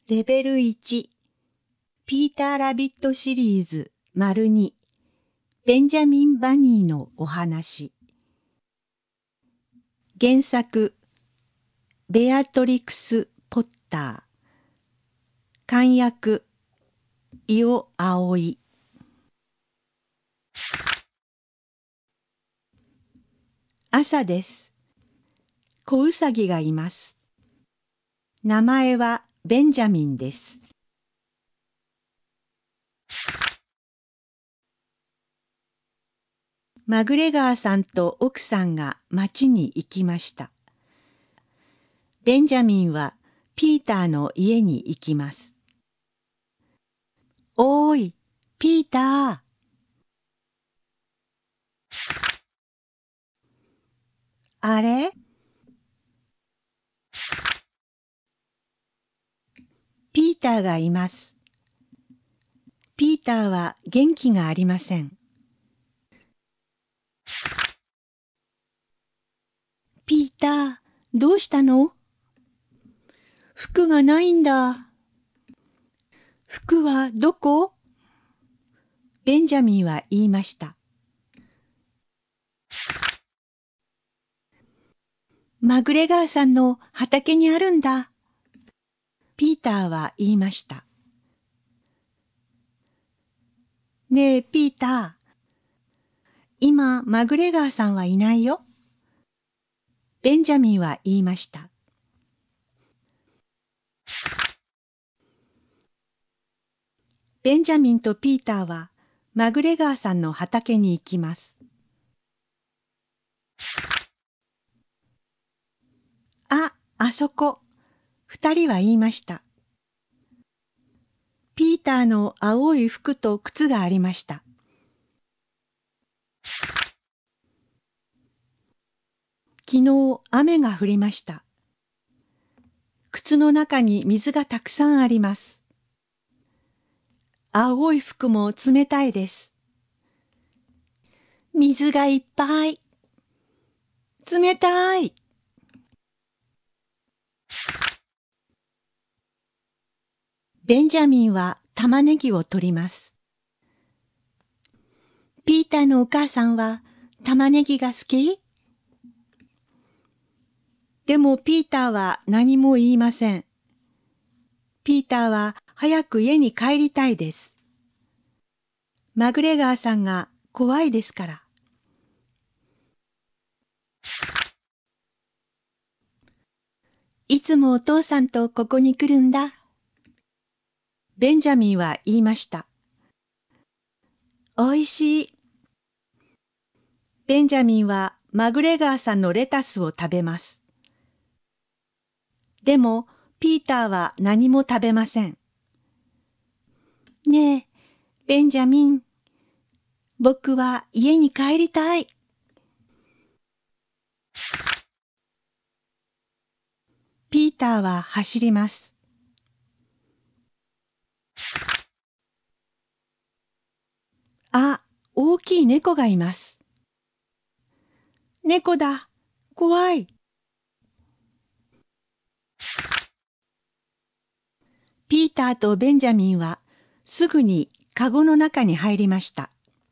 レベル1、ピーター・ラビットシリーズ ②、ベンジャミン・バニーのお話。原作、ベアトリクス・ポッター。漢訳、伊尾葵。朝です。子うさぎがいます。名前はベンジャミンです。マグレガーさんと奥さんが町に行きました。ベンジャミンはピーターの家に行きます。おーい、ピーター。あれ？ピーターがいます。ピーターは元気がありません。ピーター、どうしたの？服がないんだ。服はどこ？ベンジャミンは言いました。マグレガーさんの畑にあるんだ。ピーターは言いました。ねえ、ピーター。今、マグレガーさんはいないよ。ベンジャミンは言いました。ベンジャミンとピーターはマグレガーさんの畑に行きます。あそこ。二人は言いました。ピーターの青い服と靴がありました。昨日雨が降りました。靴の中に水がたくさんあります。青い服も冷たいです。水がいっぱい。冷たい。ベンジャミンは玉ねぎを取ります。ピーターのお母さんは玉ねぎが好き？でもピーターは何も言いません。ピーターは早く家に帰りたいです。マグレガーさんが怖いですから。いつもお父さんとここに来るんだ。ベンジャミンは言いました。おいしい。ベンジャミンはマグレガーさんのレタスを食べます。でもピーターは何も食べません。ねえ、ベンジャミン。僕は家に帰りたい。ピーターは走ります。大きい猫がいます。猫だ。怖い。ピーターとベンジャミンはすぐにカゴの中に入りました。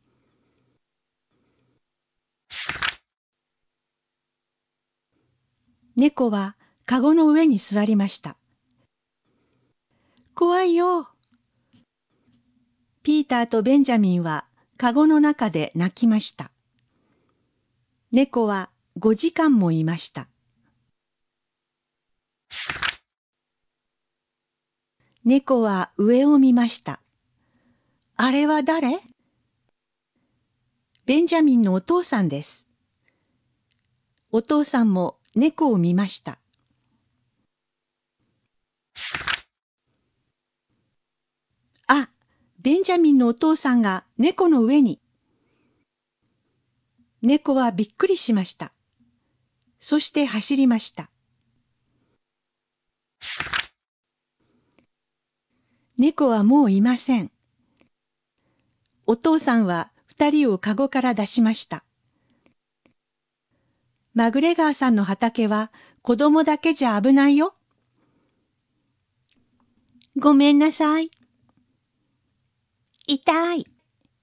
猫はカゴの上に座りました。怖いよ。ピーターとベンジャミンはカゴの中で泣きました。猫は5時間もいました。猫は上を見ました。あれは誰？ベンジャミンのお父さんです。お父さんも猫を見ました。ベンジャミンのお父さんが猫の上に。猫はびっくりしました。そして走りました。猫はもういません。お父さんは二人をカゴから出しました。マグレガーさんの畑は子供だけじゃ危ないよ。 ごめんなさい。痛い。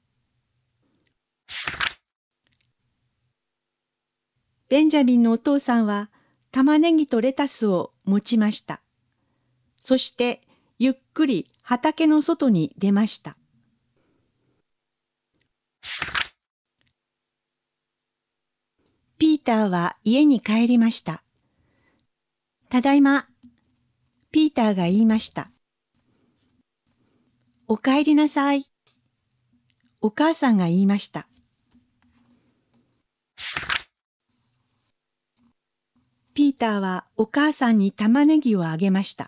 ベンジャミンのお父さんは玉ねぎとレタスを持ちました。そしてゆっくり畑の外に出ました。ピーターは家に帰りました。ただいま、ピーターが言いました。お帰りなさい。お母さんが言いました。ピーターはお母さんに玉ねぎをあげました。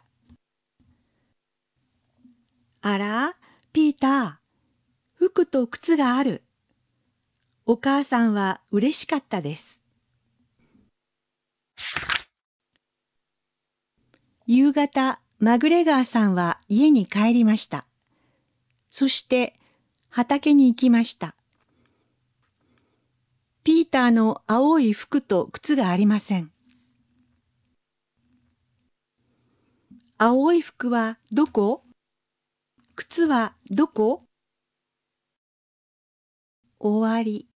あら、ピーター、服と靴がある。お母さんは嬉しかったです。夕方、マグレガーさんは家に帰りました。そして畑に行きました。ピーターの青い服と靴がありません。青い服はどこ？靴はどこ？終わり。